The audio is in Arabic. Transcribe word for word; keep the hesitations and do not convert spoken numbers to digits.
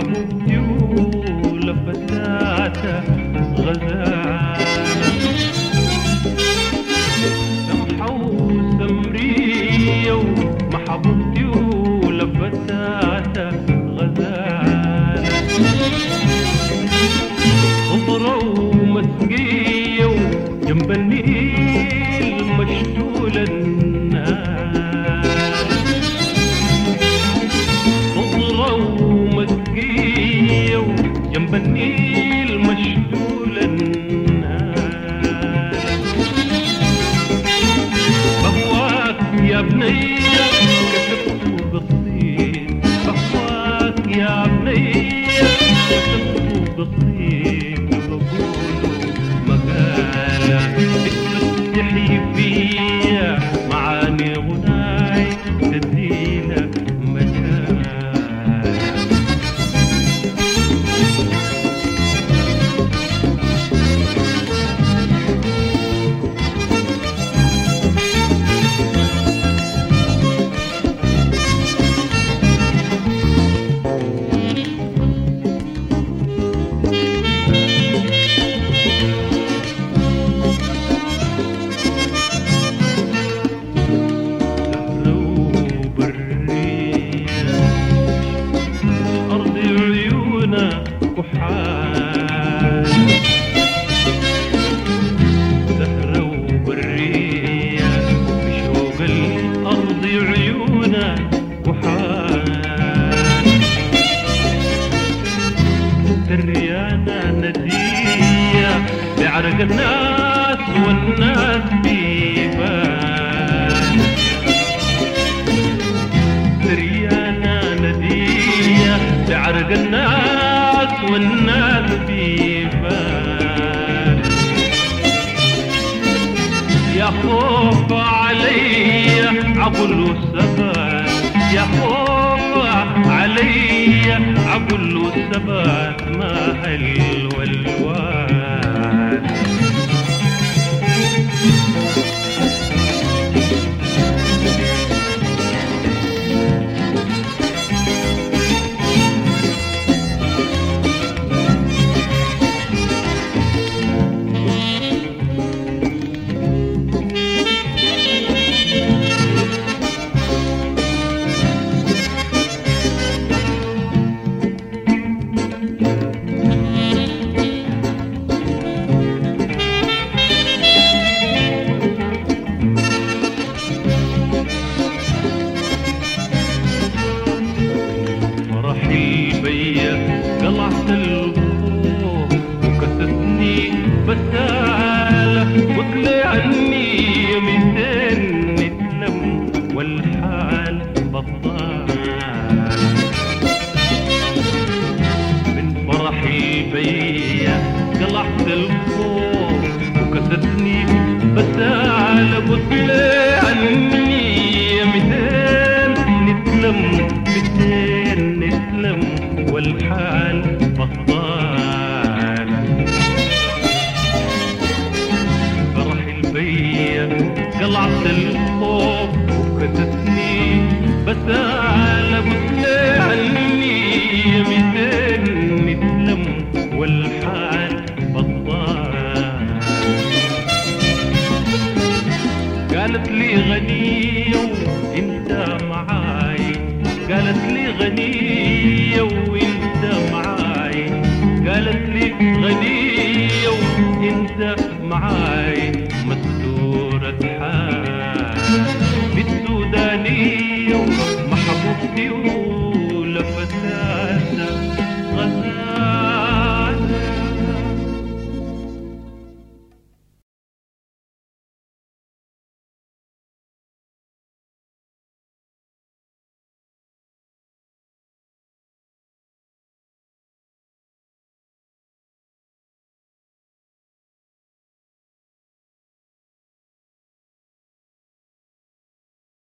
محبوبتي ولفتاته غزال سمحة وسمرية ومحبوبتي ولفتاته غزال خضرة ومسقية وجنب النيل مشتولة الناس خضرة ومسقية وجنب النيل مشتولة الناس بهواك يا بنية كتبت بالطين بهواك يا بنية كتبت بالطين بقوله مقالة بتفتحي فيا معاني غناي تدينا مجال كحال زهرة وبرية بشوق الأرض عيونها كحال دريانة ندية بعرق الناس والناس بيبان دريانة ندية بعرق الناس والناس بيبان يا خوف علي عقل وثبات يا خوف علي عقل وثبات ما حلو الوان قلعت البوح وكستني بسالة وطلع عني يميتين نتلم والحال بطال من فرحي بيا قلعت البوح وكستني بسالة وطلع عني يميتين نتلم ميتين نتلم والحال